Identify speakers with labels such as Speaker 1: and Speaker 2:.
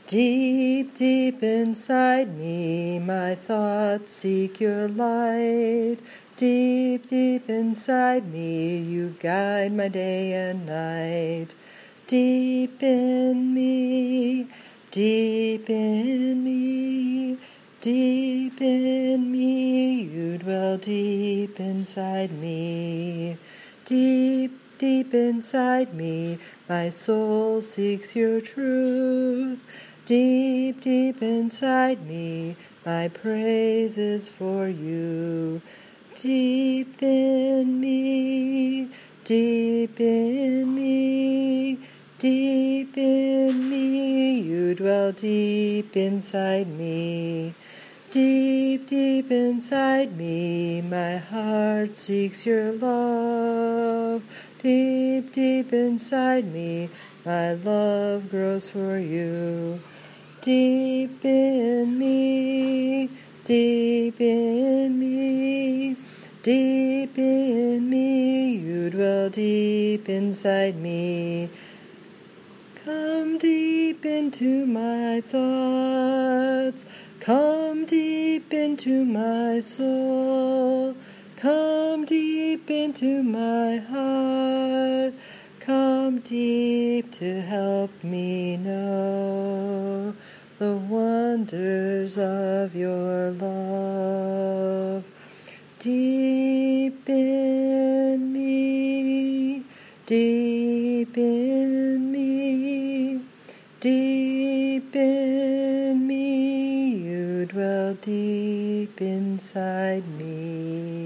Speaker 1: Deep, deep inside me, my thoughts seek your light. Deep, deep inside me, you guide my day and night. Deep in me, deep in me, deep in me, you dwell deep inside me. Deep, deep inside me, my soul seeks your truth. Deep, deep inside me, my praise is for you. Deep in me, deep in me, deep in me, you dwell deep inside me. Deep, deep inside me, my heart seeks your love. Deep, deep inside me, my love grows for you. Deep in me, deep in me, deep in me, you dwell deep inside me. Come deep into my thoughts, come deep into my soul, come deep into my heart, come deep to help me know the wonders of your love. Deep in me, deep in me, deep in me, you dwell deep inside me.